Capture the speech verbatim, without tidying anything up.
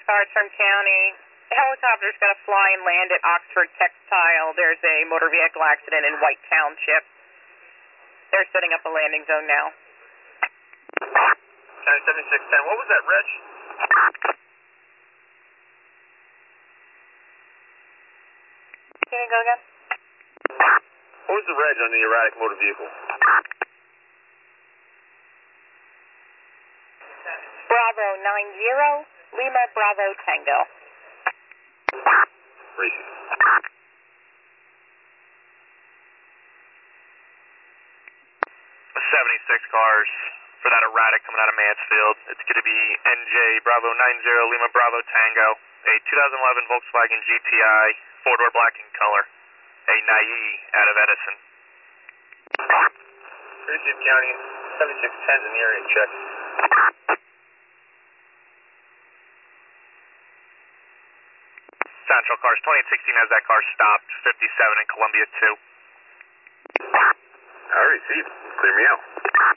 Cars from county. The helicopter's going to fly and land at Oxford Textile. There's a motor vehicle accident in White Township. They're setting up a landing zone now. County seventy-six ten, what was that, Reg? Can you go again? What was the reg on the erratic motor vehicle? Bravo nine zero, Lima Bravo Tango. Racing. seventy-six cars for that erratic coming out of Mansfield. It's going to be N J Bravo nine zero, Lima Bravo Tango, a two thousand eleven Volkswagen G T I, four-door black in color, a Naie out of Edison. Receive County, seventy-six ten in the area, check. Central Cars, twenty sixteen has that car stopped, fifty-seven in Columbia two. I received. Clear me out.